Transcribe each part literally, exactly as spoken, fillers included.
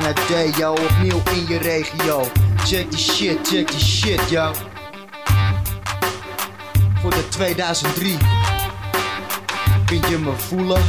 Deo, opnieuw in je regio. Check die shit, check die shit, yo. Voor de tweeduizend drie. Vind je me voelen?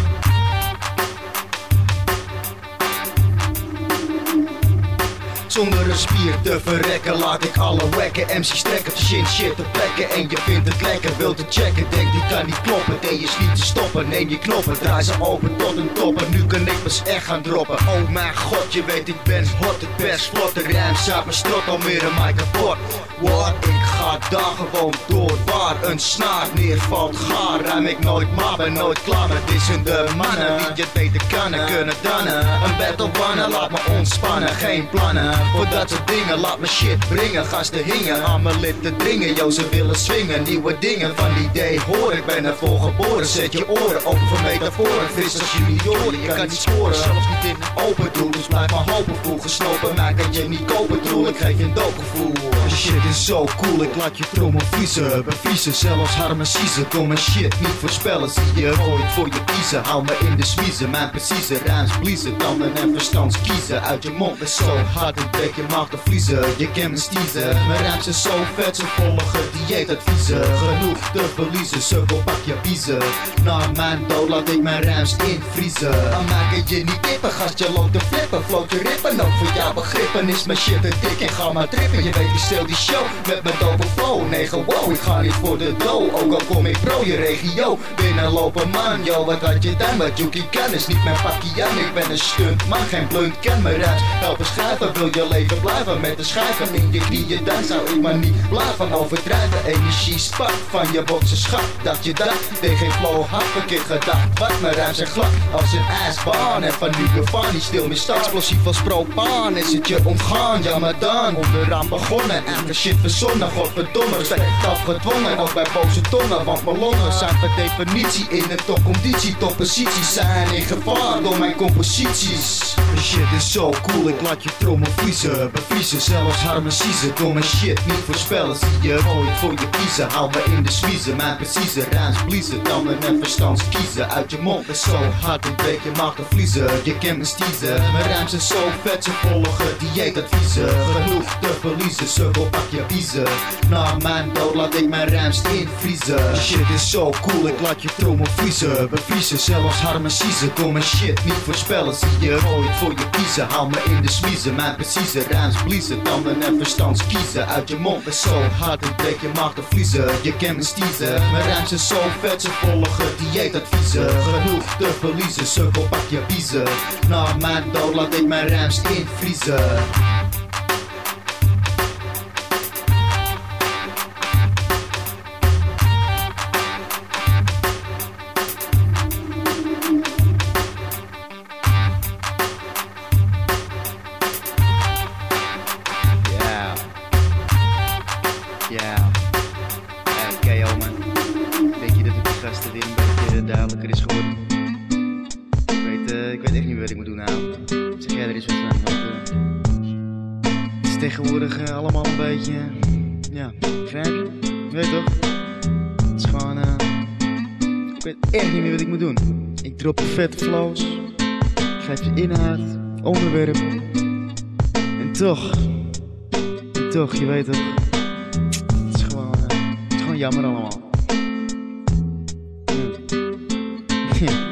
Zonder een spier te verrekken laat ik alle wekken M C's trekken, shit shit te plekken. En je vindt het lekker, wilt het checken, denk die kan niet kloppen. En je is niet te stoppen, neem je knoppen, draai ze open tot een top. En nu kan ik pas echt gaan droppen. Oh mijn god, je weet ik ben hot, het best vlot. De rijm staat mijn strot al meer een mij kapot. What? Ik ga daar gewoon door. Waar een snaar neervalt, gaar ruim ik nooit, maar ben nooit klaar. Maar het is in de mannen die het beter kunnen, kunnen dannen. Een battle bannen, laat me ontspannen, geen plannen. Voor dat soort dingen, laat me shit brengen. Gasten hingen aan mijn lid te dringen. Jo, ze willen swingen, nieuwe dingen van die idee hoor. Ik ben ervoor geboren, zet je oren open voor metaforen. Vis als je niet hoort, je kan niet scoren. Zelfs niet in een open doel, dus blijf maar hopen. Voel gesnopen, maar kan je niet kopen troel. Ik geef je een doopgevoel. Shit is zo cool, ik laat je trommel vriezen. Bevriezen, zelfs harme ciezen. Kon mijn shit niet voorspellen, zie je ooit voor je kiezen. Hou me in de smiezen, mijn precieze rijms bliezen. Tanden en verstands kiezen, uit je mond is zo hard. Ik breek je mag te vriezen, je kan me stiezen. Mijn rijms zijn zo vet, ze volgen dieetadviezen. Genoeg te verliezen, cirkel pak je biezen. Na mijn dood laat ik mijn rijms invriezen. Dan maak ik je niet kippen, gast je loopt te flippen. Float je rippen, ook voor jouw begrippen is mijn shit te dik. En ga maar trippen, je weet ik stil die show met mijn dope flow. Nee gewoon, ik ga niet voor de dough. Ook al kom ik pro je regio, binnenlopen man. Yo, wat had je dan, wat Yuki kan is niet mijn pakje aan. Ik ben een stunt man, geen blunt, ken mijn rijms helpen schrijven. Wil je leven blijven met de schijven in je knieën, dan zou ik maar niet blijven overdrijven. Energie spat van je boksen schat, dat je dat deed geen flow had verkeerd gedacht. Wat mijn rijms zijn glad als een ijsbaan. En van nu af aan niet stil meer staan. Explosief als propaan is het je ontgaan. Ja maar dan, onderaan begonnen, eigen shit verzonnen. Godverdomme, respect afgedwongen, ook bij boze tongen. Want mijn longen zijn per definitie in een topconditie. Topposities zijn in gevaar door mijn composities. Shit is zo cool, ik laat je trommel vriezen. Bevriezen, zelfs harme ciezen. Door mijn shit niet voorspellen, zie je ooit voor je kiezen. Hou me in de smiezen, mijn precieze rijms bliezen. Tanden en verstands kiezen, uit je mond is zo hard. Ik breek je mag te vliezen, je kent me stiezen. Mijn rijms zijn zo vet, ze volgen dieetadviezen. Genoeg te verliezen, cirkel pak je biezen. Na mijn dood laat ik mijn rijms invriezen. Shit is zo cool, ik laat je trommel vriezen. Bevriezen, zelfs harme ciezen. Kon mijn shit niet voorspellen, zie je ooit voor je kiezen. Hou me in de smiezen, mijn precieze rijms bliezen. Tanden en verstands kiezen, uit je mond is zo hard. Ik breek je mag te vliezen, je kent me stiezen. Mijn rijms zijn zo vet, ze volgen dieetadviezen. Genoeg te verliezen, cirkel pak je biezen. Na mijn dood laat ik mijn rijms invriezen. Ja, hey, K O man. Denk je dat het de gasten weer een beetje duidelijker is geworden? Ik weet, uh, ik weet echt niet wat ik moet doen nou. Zeg jij er eens wat van? Want, uh, het is tegenwoordig uh, allemaal een beetje, uh, ja, begrijp je? Je weet toch? Het is gewoon, uh, ik weet echt niet meer wat ik moet doen. Ik drop vette flows, ik geef je inhoud, onderwerp. En toch, en toch, je weet toch? Jammer allemaal. Ja.